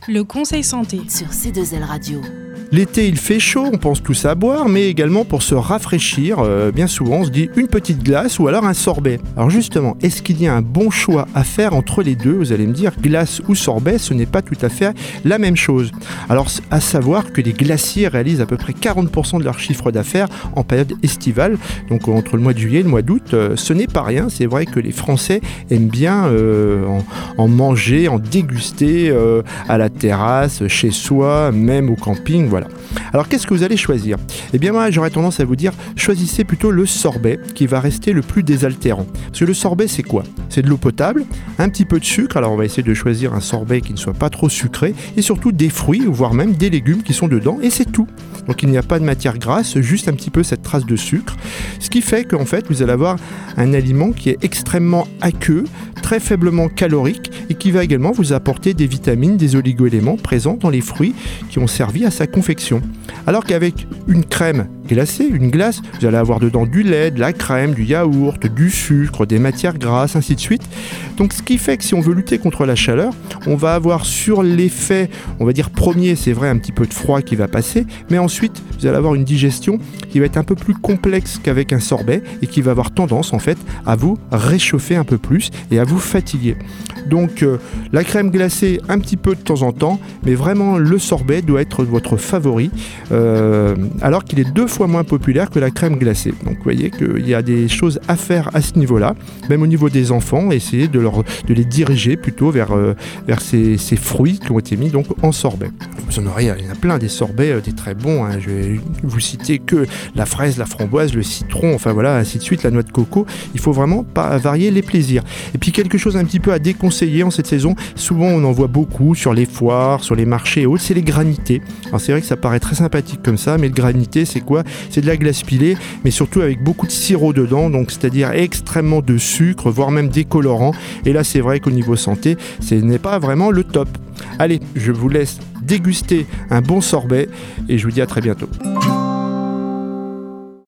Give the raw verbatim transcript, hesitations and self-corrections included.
Le conseil santé sur C deux L Radio. L'été, il fait chaud, on pense tous à boire, mais également pour se rafraîchir, euh, bien souvent on se dit une petite glace ou alors un sorbet. Alors justement, est-ce qu'il y a un bon choix à faire entre les deux ? Vous allez me dire, glace ou sorbet, ce n'est pas tout à fait la même chose. Alors à savoir que les glaciers réalisent à peu près quarante pour cent de leur chiffre d'affaires en période estivale, donc entre le mois de juillet et le mois d'août, euh, ce n'est pas rien. C'est vrai que les Français aiment bien euh, en, en manger, en déguster euh, à la terrasse, chez soi, même au camping, voilà. Voilà. Alors qu'est-ce que vous allez choisir ? Eh bien moi j'aurais tendance à vous dire, choisissez plutôt le sorbet qui va rester le plus désaltérant. Parce que le sorbet c'est quoi ? C'est de l'eau potable, un petit peu de sucre, alors on va essayer de choisir un sorbet qui ne soit pas trop sucré, et surtout des fruits, voire même des légumes qui sont dedans, et c'est tout. Donc il n'y a pas de matière grasse, juste un petit peu cette trace de sucre, ce qui fait qu'en fait vous allez avoir un aliment qui est extrêmement aqueux, très faiblement calorique, et qui va également vous apporter des vitamines, des oligo-éléments présents dans les fruits qui ont servi à sa confection. Alors qu'avec une crème glacée, une glace, vous allez avoir dedans du lait, de la crème, du yaourt, du sucre, des matières grasses, ainsi de suite. Donc ce qui fait que si on veut lutter contre la chaleur, on va avoir sur l'effet, on va dire premier, c'est vrai, un petit peu de froid qui va passer, mais ensuite vous allez avoir une digestion qui va être un peu plus complexe qu'avec un sorbet et qui va avoir tendance en fait à vous réchauffer un peu plus et à vous fatiguer. Donc euh, la crème glacée un petit peu de temps en temps, mais vraiment le sorbet doit être votre favori, euh, alors qu'il est deux fois moins populaire que la crème glacée. Donc vous voyez qu'il y a des choses à faire à ce niveau-là, même au niveau des enfants, essayer de, leur, de les diriger plutôt vers, euh, vers ces, ces fruits qui ont été mis donc en sorbet. Vous en aurez, il y en a plein des sorbets, euh, des très bons, hein. Je vais vous citer que la fraise, la framboise, le citron, enfin voilà, ainsi de suite, la noix de coco. Il faut vraiment pas varier les plaisirs. Et puis quelque chose un petit peu à déconseiller en cette saison, souvent on en voit beaucoup sur les foires, sur les marchés et autres, c'est les granités. Alors c'est vrai que ça paraît très sympathique comme ça, mais le granité c'est quoi ? C'est de la glace pilée, mais surtout avec beaucoup de sirop dedans, donc c'est-à-dire extrêmement de sucre, voire même des colorants. Et là c'est vrai qu'au niveau santé, ce n'est pas vraiment le top. Allez, je vous laisse déguster un bon sorbet et je vous dis à très bientôt.